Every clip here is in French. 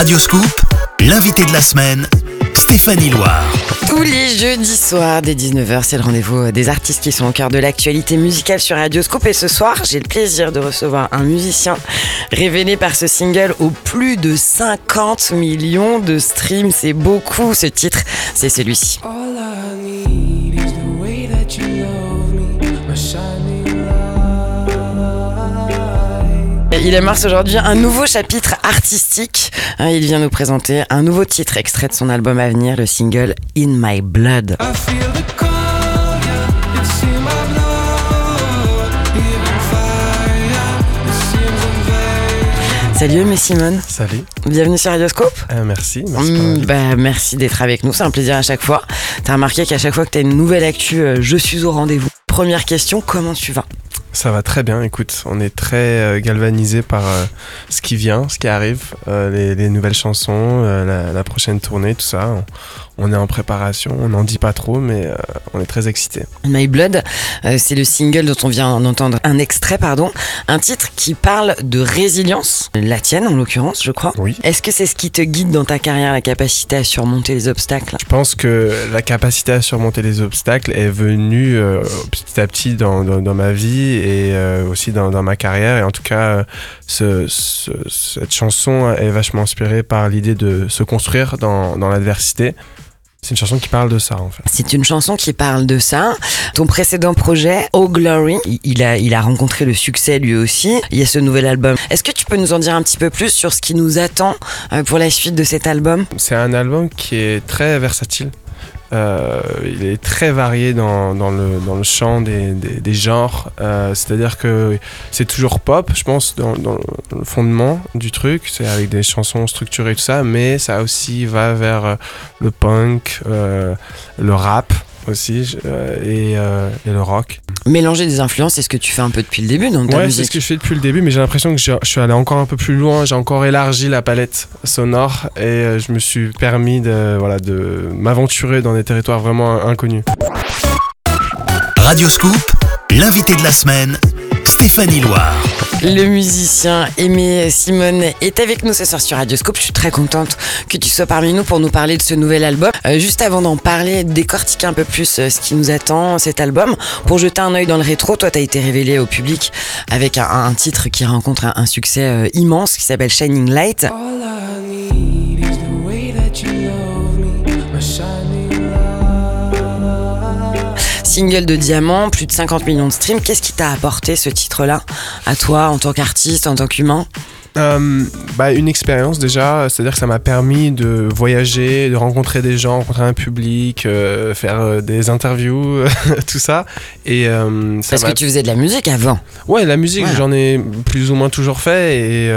Radioscoop, l'invité de la semaine, Stéphanie Loire. Tous les jeudis soirs dès 19h, c'est le rendez-vous des artistes qui sont au cœur de l'actualité musicale sur Radioscoop. Et ce soir, j'ai le plaisir de recevoir un musicien révélé par ce single aux plus de 50 millions de streams. C'est beaucoup, ce titre, c'est celui-ci. Il amorce aujourd'hui un nouveau chapitre artistique. Il vient nous présenter un nouveau titre extrait de son album à venir, le single In My Blood. Salut Simone. Salut. Bienvenue sur Radioscoop. Merci. Merci d'être avec nous, c'est un plaisir à chaque fois. T'as remarqué qu'à chaque fois que t'as une nouvelle actu, je suis au rendez-vous. Première question, comment tu vas ? Ça va très bien, écoute, on est très galvanisé par ce qui vient, ce qui arrive, les nouvelles chansons, la prochaine tournée, tout ça. On est en préparation, on n'en dit pas trop, mais on est très excités. My Blood, c'est le single dont on vient d'entendre un extrait, un titre qui parle de résilience, la tienne en l'occurrence, je crois. Oui. Est-ce que c'est ce qui te guide dans ta carrière, la capacité à surmonter les obstacles ? Je pense que la capacité à surmonter les obstacles est venue petit à petit dans ma vie et aussi dans ma carrière. Et en tout cas, cette chanson est vachement inspirée par l'idée de se construire dans l'adversité. C'est une chanson qui parle de ça, en fait. C'est une chanson qui parle de ça. Ton précédent projet, Oh Glory, il a rencontré le succès lui aussi. Il y a ce nouvel album. Est-ce que tu peux nous en dire un petit peu plus sur ce qui nous attend pour la suite de cet album ? C'est un album qui est très versatile. Il est très varié dans le champ des genres, c'est-à-dire que c'est toujours pop, je pense, dans le fondement du truc, c'est avec des chansons structurées et tout ça, mais ça aussi va vers le punk, le rap aussi, et le rock. Mélanger des influences, c'est ce que tu fais un peu depuis le début dans ta musique. Ouais, c'est ce que je fais depuis le début, mais j'ai l'impression que je suis allé encore un peu plus loin, j'ai encore élargi la palette sonore et je me suis permis de m'aventurer dans des territoires vraiment inconnus. Radioscoop, l'invité de la semaine, Stéphanie Loire. Le musicien Aimé Simone est avec nous ce soir sur Radioscoop. Je suis très contente que tu sois parmi nous pour nous parler de ce nouvel album. Juste avant d'en parler, décortiquer un peu plus ce qui nous attend, cet album. Pour jeter un œil dans le rétro, toi, tu as été révélé au public avec un titre qui rencontre un succès immense qui s'appelle Shining Light. Single de diamant, plus de 50 millions de streams. Qu'est-ce qui t'a apporté ce titre-là à toi en tant qu'artiste, en tant qu'humain ? Une expérience déjà, c'est-à-dire que ça m'a permis de voyager, de rencontrer des gens, rencontrer un public, faire des interviews, tout ça. Et parce que tu faisais de la musique avant. Ouais, la musique, voilà. J'en ai plus ou moins toujours fait et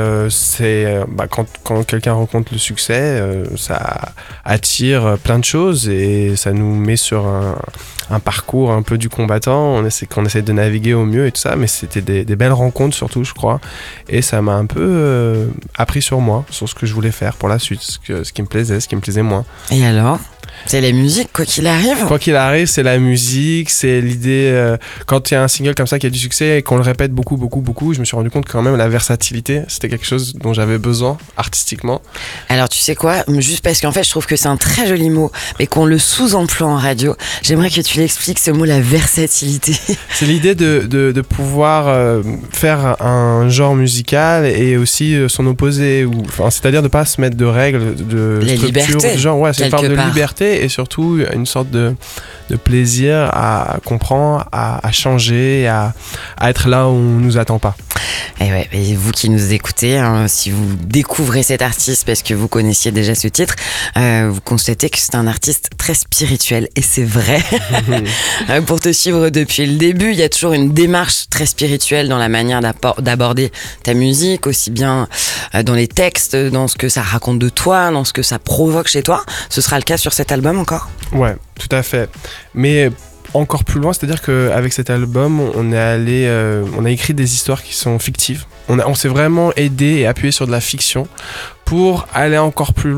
quand quelqu'un rencontre le succès, ça attire plein de choses et ça nous met sur un parcours un peu du combattant. On essaie de naviguer au mieux et tout ça, mais c'était des belles rencontres surtout, je crois. Et ça m'a un peu appris sur moi, sur ce que je voulais faire pour la suite, ce qui me plaisait, ce qui me plaisait moins. Et alors ? C'est la musique, quoi qu'il arrive ? Quoi qu'il arrive, c'est la musique, c'est l'idée... quand il y a un single comme ça qui a du succès et qu'on le répète beaucoup, je me suis rendu compte que quand même la versatilité, c'était quelque chose dont j'avais besoin artistiquement. Alors tu sais quoi ? Juste parce qu'en fait, je trouve que c'est un très joli mot, mais qu'on le sous-emploie en radio. J'aimerais que tu l'expliques, ce mot, la versatilité. C'est l'idée de pouvoir faire un genre musical et aussi son opposé, c'est-à-dire de ne pas se mettre de règles, de la structure, liberté, de genre, c'est une forme de liberté et surtout une sorte de plaisir à comprendre, à changer, à être là où on nous attend pas. Et vous qui nous écoutez, si vous découvrez cet artiste parce que vous connaissiez déjà ce titre, vous constatez que c'est un artiste très spirituel et c'est vrai. Pour te suivre depuis le début, il y a toujours une démarche très spirituelle dans la manière d'aborder ta musique, aussi bien dans les textes, dans ce que ça raconte de toi, dans ce que ça provoque chez toi. Ce sera le cas sur cet album encore ? Ouais, tout à fait. Mais encore plus loin, c'est-à-dire qu'avec cet album, on a écrit des histoires qui sont fictives. On s'est vraiment aidé et appuyé sur de la fiction pour aller encore plus loin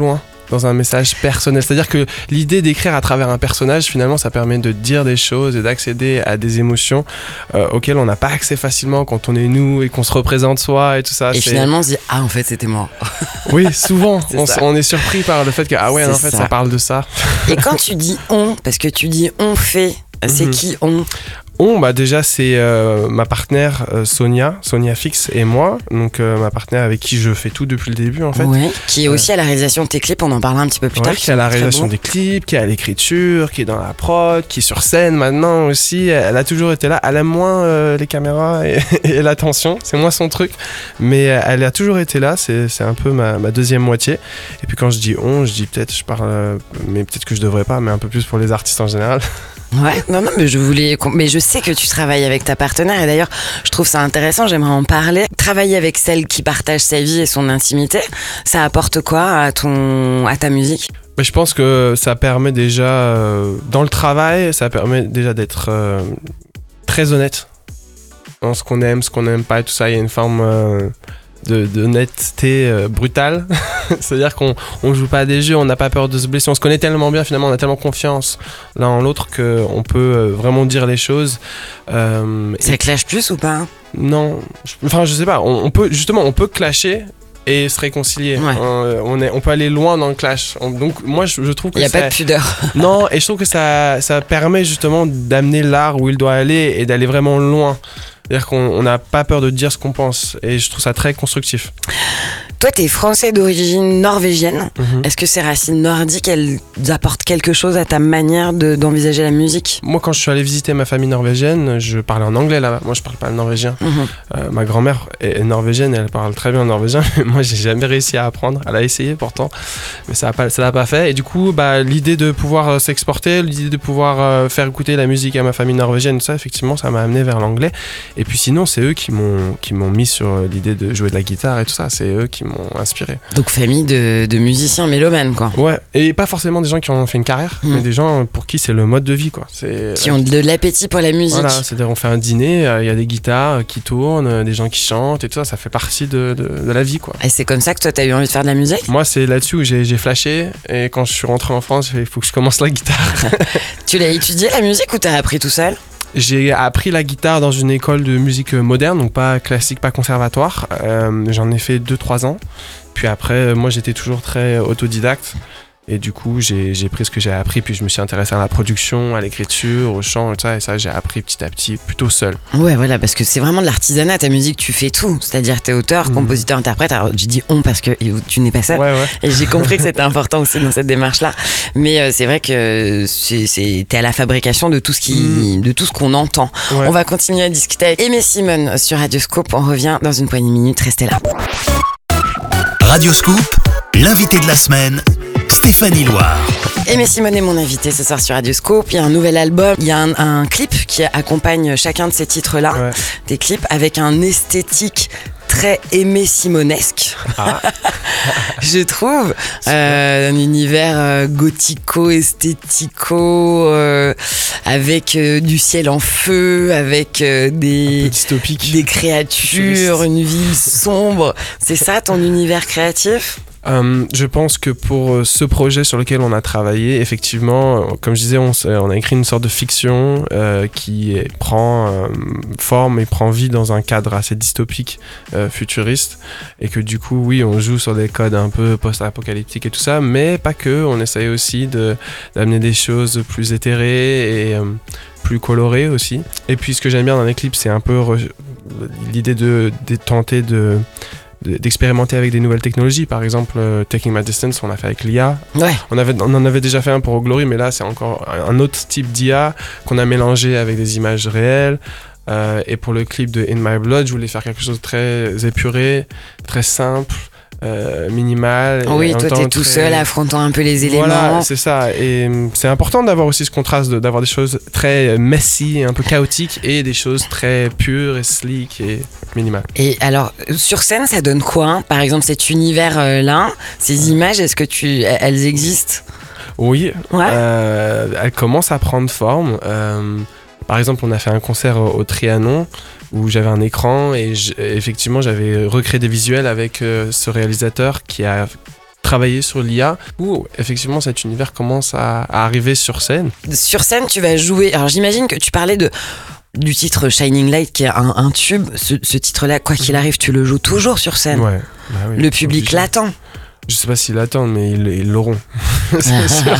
dans un message personnel. C'est-à-dire que l'idée d'écrire à travers un personnage, finalement, ça permet de dire des choses et d'accéder à des émotions auxquelles on n'a pas accès facilement quand on est nous et qu'on se représente soi et tout ça. Et finalement, on se dit, ah, en fait, c'était moi. Oui, souvent, C'est on est surpris par le fait que, ah ouais, en fait, ça parle de ça. Et quand tu dis on, parce que tu dis on fait, c'est qui on? Déjà c'est ma partenaire Sonia Fix et moi, donc ma partenaire avec qui je fais tout depuis le début en fait. Ouais, qui est aussi à la réalisation de tes clips, on en parlera un petit peu plus tard. Qui est à la réalisation des clips, qui est à l'écriture, qui est dans la prod, qui est sur scène maintenant aussi. Elle a toujours été là, elle aime moins les caméras et l'attention, c'est moins son truc, mais elle a toujours été là, c'est un peu ma deuxième moitié. Et puis quand je dis peut-être, je parle, mais peut-être que je devrais pas, mais un peu plus pour les artistes en général. Ouais, non, mais je sais que tu travailles avec ta partenaire et d'ailleurs, je trouve ça intéressant, j'aimerais en parler. Travailler avec celle qui partage sa vie et son intimité, ça apporte quoi à ta musique? Je pense que ça permet déjà, dans le travail, ça permet déjà d'être très honnête dans ce qu'on aime, ce qu'on n'aime pas et tout ça. Il y a une forme d'honnêteté brutale. C'est-à-dire qu'on joue pas à des jeux, on n'a pas peur de se blesser, on se connaît tellement bien finalement, on a tellement confiance l'un en l'autre qu'on peut vraiment dire les choses. Ça clash plus ou pas? Non, je sais pas, on peut clasher et se réconcilier. Ouais. On peut aller loin dans le clash. Donc moi je trouve que il n'y a pas de pudeur. Non, et je trouve que ça permet justement d'amener l'art où il doit aller et d'aller vraiment loin. C'est-à-dire qu'on n'a pas peur de dire ce qu'on pense et je trouve ça très constructif. Toi, t'es français d'origine norvégienne. Mm-hmm. Est-ce que ces racines nordiques, elles apportent quelque chose à ta manière d'envisager la musique? Moi, quand je suis allé visiter ma famille norvégienne, je parlais en anglais là-bas. Moi, je parle pas le norvégien. Mm-hmm. Ma grand-mère est norvégienne, elle parle très bien le norvégien. Mais moi, j'ai jamais réussi à apprendre. Elle a essayé pourtant, mais ça l'a pas fait. Et du coup, l'idée de pouvoir s'exporter, l'idée de pouvoir faire écouter la musique à ma famille norvégienne, tout ça, effectivement, ça m'a amené vers l'anglais. Et puis sinon, c'est eux qui m'ont mis sur l'idée de jouer de la guitare et tout ça. C'est eux qui m'ont inspiré. Donc famille de musiciens mélomanes, quoi. Ouais, et pas forcément des gens qui ont fait une carrière, mais des gens pour qui c'est le mode de vie, quoi. Qui ont de l'appétit pour la musique. Voilà, c'est-à-dire on fait un dîner, il y a des guitares qui tournent, des gens qui chantent et tout ça, ça fait partie de la vie, quoi. Et c'est comme ça que toi t'as eu envie de faire de la musique? Moi c'est là-dessus où j'ai flashé, et quand je suis rentré en France, il faut que je commence la guitare. Tu l'as étudié la musique ou t'as appris tout seul? J'ai appris la guitare dans une école de musique moderne, donc pas classique, pas conservatoire. J'en ai fait 2-3 ans. Puis après, moi j'étais toujours très autodidacte. Et du coup, j'ai pris ce que j'ai appris, puis je me suis intéressé à la production, à l'écriture, au chant, et tout ça. Et ça, j'ai appris petit à petit, plutôt seul. Ouais, voilà, parce que c'est vraiment de l'artisanat, ta musique, tu fais tout. C'est-à-dire, t'es auteur, compositeur, interprète. Alors, je dis on parce que tu n'es pas seul. Ouais. Et j'ai compris que c'était important aussi dans cette démarche-là. Mais c'est vrai que t'es à la fabrication de tout ce qu'on entend. Ouais. On va continuer à discuter avec Aimé Simone sur Radioscope. On revient dans une poignée de minutes. Restez là. Radioscope, l'invité de la semaine, Stéphanie Loire. Aimé Simone est mon invité ce soir sur Radioscope. Il y a un nouvel album, il y a un clip qui accompagne chacun de ces titres-là, ouais. Des clips avec un esthétique très Aimé Simonesque, je trouve, un univers gothico-esthético, avec du ciel en feu, avec des créatures, une ville sombre. C'est ça ton univers créatif ? Je pense que pour ce projet sur lequel on a travaillé, effectivement, comme je disais, on a écrit une sorte de fiction qui prend forme et prend vie dans un cadre assez dystopique, futuriste, et que du coup, oui, on joue sur des codes un peu post-apocalyptiques et tout ça, mais pas que, on essaye aussi d'amener des choses plus éthérées et plus colorées aussi. Et puis ce que j'aime bien dans les clips, c'est un peu l'idée de tenter d'expérimenter avec des nouvelles technologies. Par exemple, Taking My Distance, on l'a fait avec l'IA. Ouais. On en avait déjà fait un pour Glory, mais là c'est encore un autre type d'IA qu'on a mélangé avec des images réelles. Et pour le clip de In My Blood, je voulais faire quelque chose de très épuré, très simple, minimal. Oui, toi t'es tout seul affrontant un peu les éléments. Voilà, c'est ça. Et c'est important d'avoir aussi ce contraste, d'avoir des choses très messy, un peu chaotiques, et des choses très pures et sleek et minimales. Et alors, sur scène, ça donne quoi, hein ? Par exemple, cet univers-là, ces images, est-ce que elles existent ? Oui, ouais. Elles commencent à prendre forme. Par exemple, on a fait un concert au Trianon où j'avais un écran et effectivement j'avais recréé des visuels avec ce réalisateur qui a travailler sur l'IA, où effectivement cet univers commence à arriver sur scène. Sur scène, tu vas jouer. Alors j'imagine que tu parlais du titre Shining Light, qui est un tube. Ce titre-là, quoi qu'il arrive, tu le joues toujours sur scène. Ouais, bah oui, le public l'attend. Je sais pas s'ils l'attendent, mais ils l'auront. C'est sûr.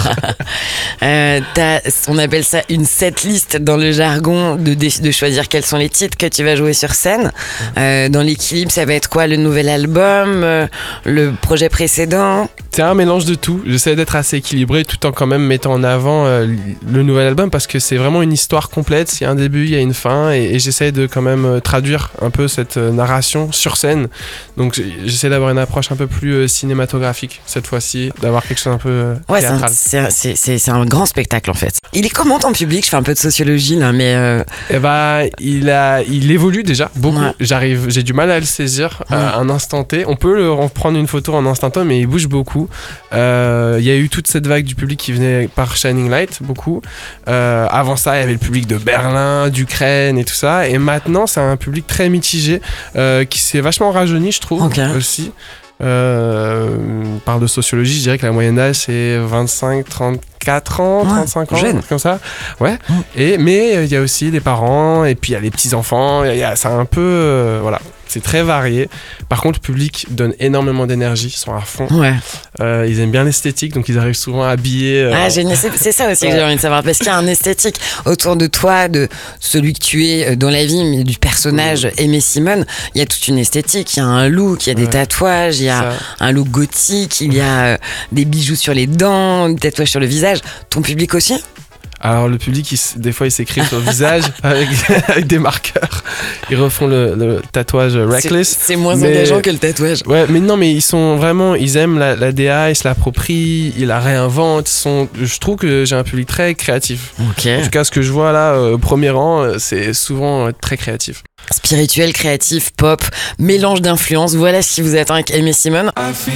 On appelle ça une setlist dans le jargon, de choisir quels sont les titres que tu vas jouer sur scène. Dans l'équilibre, ça va être quoi? Le nouvel album, le projet précédent? C'est un mélange de tout. J'essaie d'être assez équilibré tout en quand même mettant en avant le nouvel album, parce que c'est vraiment une histoire complète. Il y a un début, il y a une fin, et j'essaie de quand même traduire un peu cette narration sur scène. Donc j'essaie d'avoir une approche un peu plus cinématographique cette fois-ci, d'avoir quelque chose un peu théâtral. C'est un grand spectacle en fait. Il est comment ton public? Je fais un peu de sociologie là, mais Eh ben, il évolue déjà beaucoup. Ouais. J'ai du mal à le saisir à un instant T. On peut prendre une photo en instant T, mais il bouge beaucoup. Il y a eu toute cette vague du public qui venait par Shining Light, beaucoup. Avant ça, il y avait le public de Berlin, d'Ukraine et tout ça. Et maintenant, c'est un public très mitigé qui s'est vachement rajeuni, je trouve, aussi. On parle de sociologie, je dirais que la moyenne d'âge c'est 25, 34 ans, 35 ans, jeune. comme ça. Ouais. Mais il y a aussi les parents, et puis il y a les petits-enfants, c'est un peu... voilà. C'est très varié. Par contre, le public donne énormément d'énergie, ils sont à fond. Ouais. Ils aiment bien l'esthétique, donc ils arrivent souvent habillés. Génial. C'est ça aussi que j'ai envie de savoir, parce qu'il y a un esthétique autour de toi, de celui que tu es dans la vie, mais du personnage Aimé Simone. Il y a toute une esthétique, il y a un look, il y a des tatouages, il y a un look gothique, il y a des bijoux sur les dents, des tatouages sur le visage. Ton public aussi? Alors le public, des fois, il s'écrit sur le visage avec des marqueurs. Ils refont le tatouage Reckless. C'est moins engageant que le tatouage. Ouais, mais non, mais ils sont vraiment, ils aiment la DA, ils se l'approprient, ils la réinventent. Je trouve que j'ai un public très créatif. Okay. En tout cas, ce que je vois là, au premier rang, c'est souvent très créatif. Spirituel, créatif, pop, mélange d'influences. Voilà ce qui vous attend avec Aimé Simone.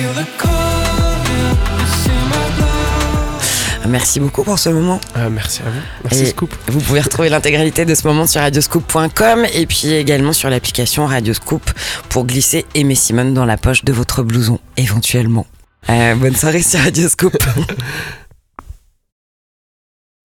Merci beaucoup pour ce moment. Merci à vous. Merci Scoop. Vous pouvez retrouver l'intégralité de ce moment sur radioscoop.com et puis également sur l'application Radioscoop pour glisser Aimé Simone dans la poche de votre blouson, éventuellement. Bonne soirée sur Radioscoop.